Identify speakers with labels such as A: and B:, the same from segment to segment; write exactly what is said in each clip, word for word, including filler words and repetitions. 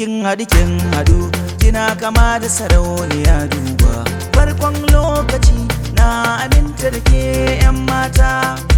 A: kin haɗu kin haɗu kina kama da sarauniya duba farkon lokaci na aminta da ke 'yan mata.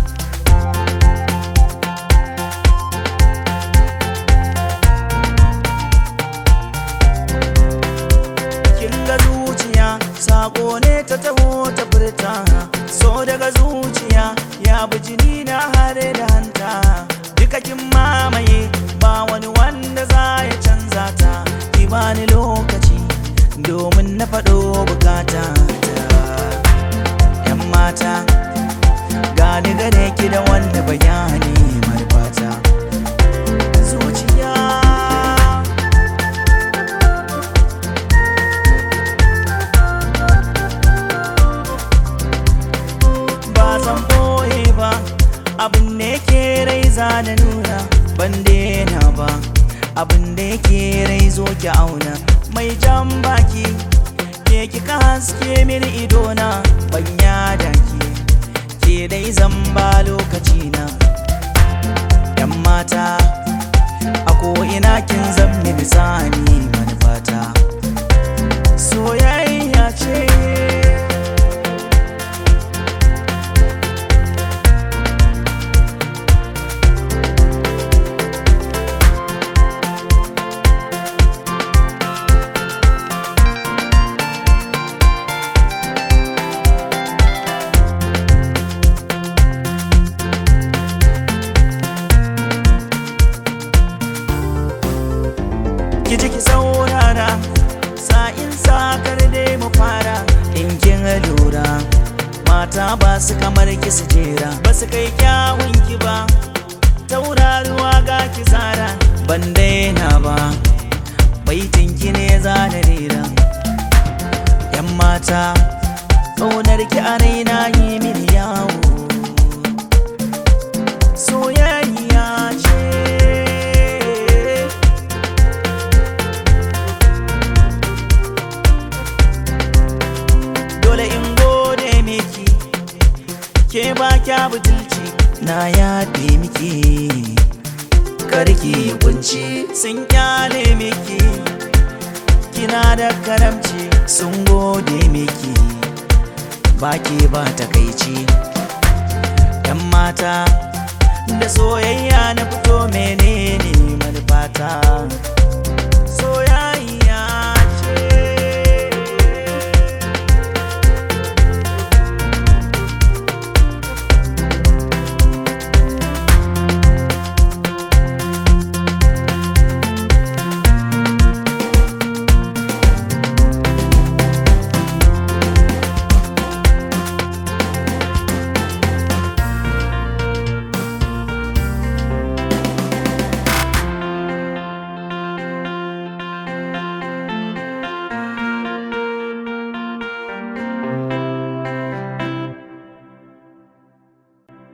A: Kin ga zuciya sako ne ta taho ta furta, so daga zuciya ya bi jini na hare da hanta, duka kin mamaye ba wani wanda za ya canza ta. Ki bani lokaci domin na faɗo bukata ta, 'yan mata gani gare ki da wanda bayani marfata. Zuciya ba zan boye ba, abin da yake rai za da nuna, ban daina ba abin da yake rai zo ki auna. Mai jan baki ke kika haske mini idona, ban yada ki ke dai zan ba lokaci na. 'Yan mata a ko'ina kin zan mini sani manufata, soyayya ce ki ji ki saurara, sa'in sakar dai mu fara. In kin lura mata ba su kamar ki su jera, ba su kai kyawun ki ba, tauraruwa ga ki zara. Ban daina ba baitin ki ne za na rera. 'Yan mata ƙaunar ki a raina yi mini yawo, soyayya ce dole in gode miki, ke ba kya butulci na yaɗe miki. Karki kunci sun kyale miki, kina da karamci sun gode miki, baki ba takaici. 'Yan mata da soyayya na fito menene manufata.